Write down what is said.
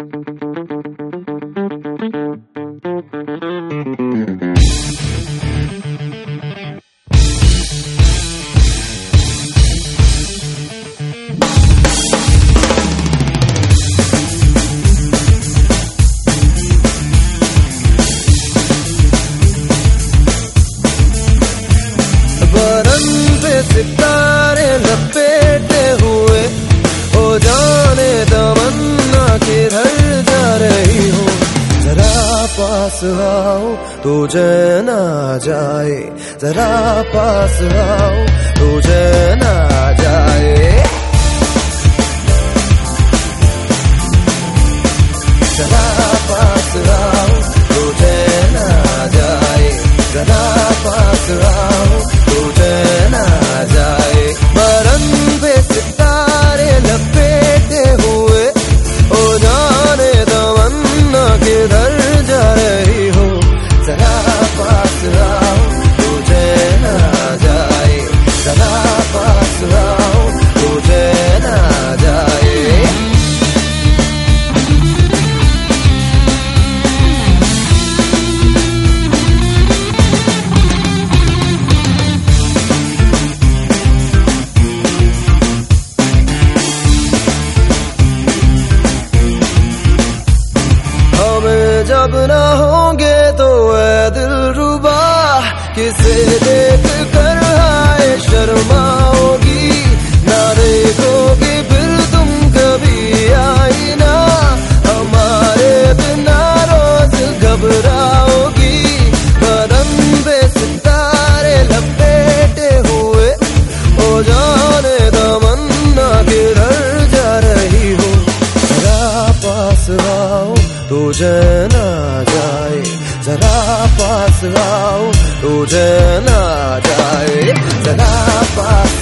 सितारे लपेटे हुए हो जाने तमन्ना किधर जा रही हो। जरा पास आओ तुझे ना जाए, जरा पास आओ तुझे ना जाए। जरा पास आओ तुझे ना जाए, जरा पास आओ तुझे ना जाए। बरन पे सितारे लपेटे हुए हो जाने तमन्ना किधर जा रही हो। जरा पास आओ तुझे ना जाए, जरा पास आओ तुझे ना जाए। जब ना होंगे तो ऐ दिलरुबा किसे देख कर आए शर्माओगी। ना देखोगे फिर तुम कभी आई ना, हमारे बिना रोज घबराओगी। बदन पे सितारे लपेटे हुए हो जाने तमन्ना किधर जा रही हो। जरा पास आओ तुझे ना जाए, जरा पास आओ तुझे ना जाए, जरा पास